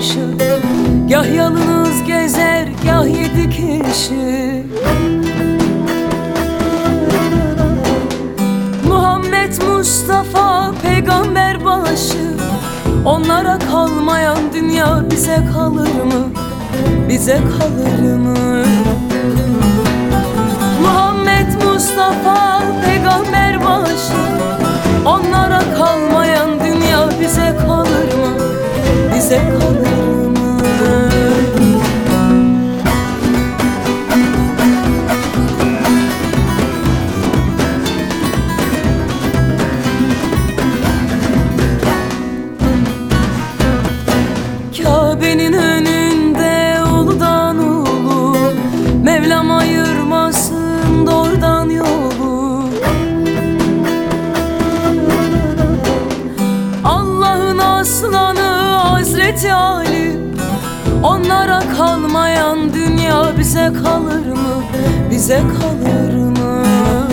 başı. Gah yalnız gezer, gah 7 kişi. Muhammed Mustafa peygamber başı. Onlara kalmayan dünya bize kalır mı? Bize kalır mı? Muhammed Mustafa peygamber başı. Onlara kalmayan dünya bize kalır mı? Bize kalır mı? Kabe'nin önünde uludan ulu, Mevlam ayırmasın doğrudan yolu. Allah'ın aslanı Hazreti Ali. Onlara kalmayan dünya bize kalır mı? Bize kalır mı?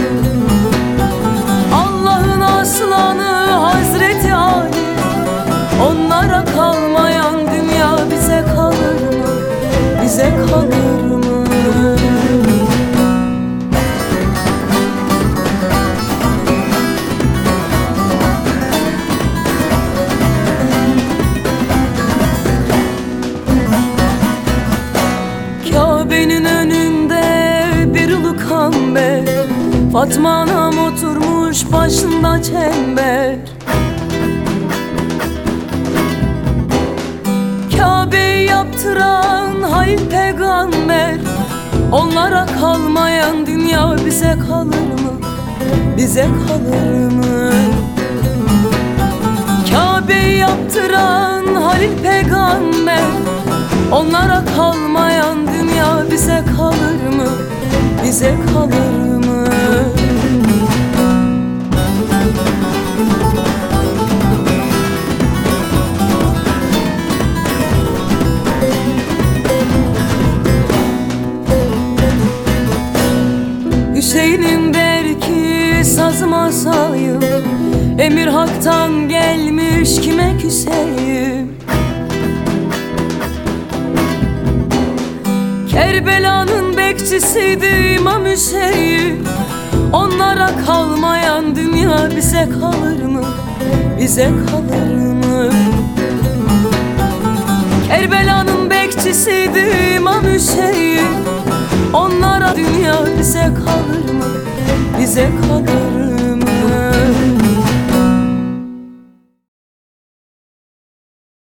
Allah'ın aslanı Hazreti Ali. Onlara kalmayan dünya bize kalır mı? Bize kalır mı? Kabe'nin önünde bir ulu kamber, Fatma anam oturmuş başında çember. Kabe'yi yaptıran Halil peygamber. Onlara kalmayan dünya bize kalır mı? Bize kalır mı? Kabe'yi yaptıran Halil peygamber. Onlara kalmayan dünya bize kalır mı? Bize kalır mı? Hüseyin'im der ki sazıma sayım, emir haktan gelmiş kime küseyim? Kerbela'nın bekçisiydi İmam Hüseyin. Onlara kalmayan dünya bize kalır mı? Bize kalır mı? Kerbela'nın bekçisiydi İmam Hüseyin. Onlara dünya bize kalır mı? Bize kalır mı?